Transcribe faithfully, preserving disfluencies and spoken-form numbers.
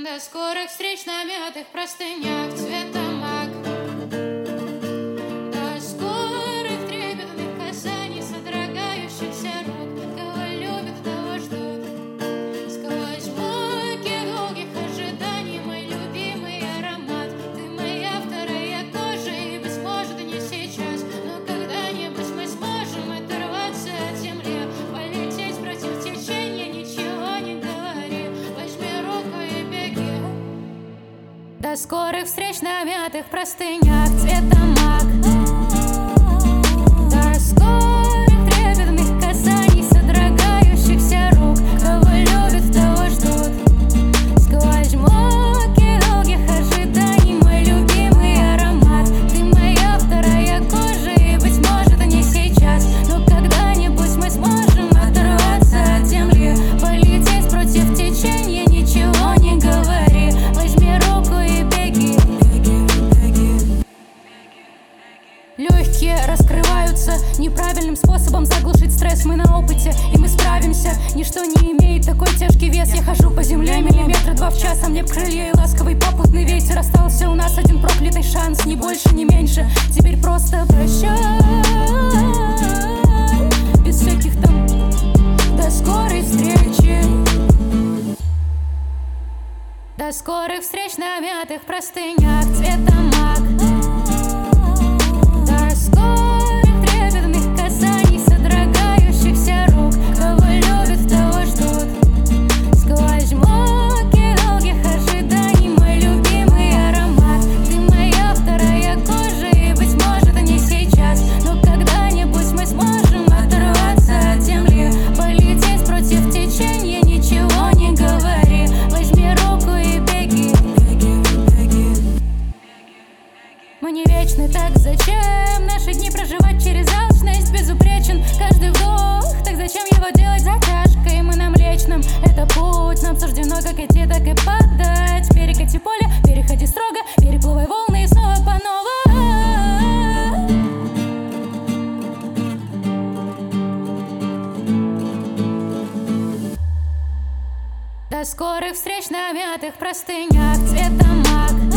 До скорых встреч на мятых простынях цвета мак. До скорых трепетных касаний, содрогающихся рук. Кого любят, того ждут. Сквозь муки долгих ожиданий мой любимый аромат. Ты моя вторая кожа, и, быть может, не сейчас, но когда-нибудь мы сможем оторваться от земли, полететь против течения, ничего не говори. Возьми руку и беги. До скорых встреч на мятых простынях цвета мак. До скорых трепетных касаний, содрогающихся рук. Кого любят, того ждут. Сквозь муки долгих ожиданий мой любимый аромат. Ты моя вторая кожа, и, быть может, не сейчас, но когда-нибудь мы сможем оторваться от земли, полететь против течения, ничего не говори. Возьми руку и беги. Легкие раскрываются неправильным способом заглушить стресс. Мы на опыте, и мы справимся. Ничто не имеет такой тяжкий вес. Я хожу по земле миллиметра два в час, а мне б крылья и ласковый попутный ветер. Остался у нас один проклятый шанс, ни больше, ни меньше. Теперь просто прощай, без всяких там до скорой встречи. До скорых встреч на мятых простынях цвета мак. До скорых трепетных касаний, содрогающихся рук. Кого любят, того ждут. Сквозь муки долгих ожиданий мой любимый аромат. Ты моя вторая кожа, и, быть может, не сейчас, но когда-нибудь мы сможем оторваться от земли, полететь против течения, ничего не говори. Возьми руку и беги. Мы не вечны, так зачем наши дни проживать через алчность? Безупречен каждый вдох, так зачем его делать затяжкой? Мы на Млечном, это путь, нам суждено как идти, так и падать. Перекати поле, переходи строго, переплывай волны и снова по новой. До скорых встреч на мятых простынях цвета мак.